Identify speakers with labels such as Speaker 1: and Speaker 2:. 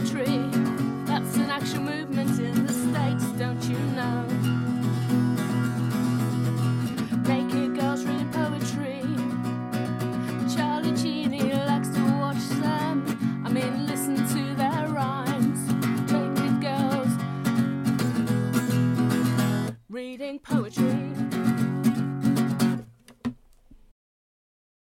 Speaker 1: poetry. That's an actual movement in the States, don't you know? Naked girls reading poetry. Charlie Cheney likes to watch them. I mean, listen to their rhymes. Naked girls reading poetry.